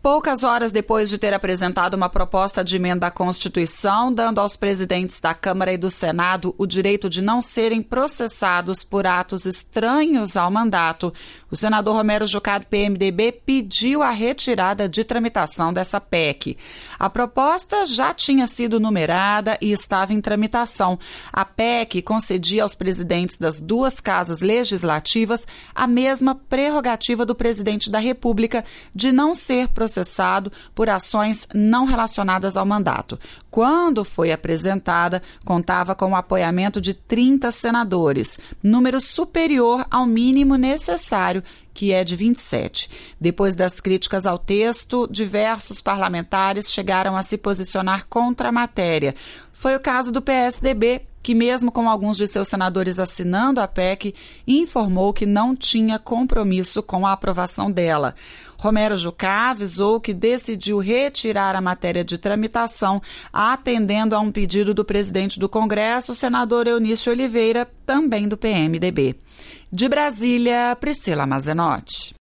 Poucas horas depois de ter apresentado uma proposta de emenda à Constituição, dando aos presidentes da Câmara e do Senado o direito de não serem processados por atos estranhos ao mandato, o senador Romero Jucá, do PMDB, pediu a retirada de tramitação dessa PEC. A proposta já tinha sido numerada e estava em tramitação. A PEC concedia aos presidentes das duas casas legislativas a mesma prerrogativa do presidente da República de não ser processado por ações não relacionadas ao mandato. Quando foi apresentada, contava com o apoiamento de 30 senadores, número superior ao mínimo necessário, que é de 27. Depois das críticas ao texto, diversos parlamentares chegaram a se posicionar contra a matéria. Foi o caso do PSDB, que mesmo com alguns de seus senadores assinando a PEC, informou que não tinha compromisso com a aprovação dela. Romero Jucá avisou que decidiu retirar a matéria de tramitação, atendendo a um pedido do presidente do Congresso, o senador Eunício Oliveira, também do PMDB. De Brasília, Priscila Mazenotti.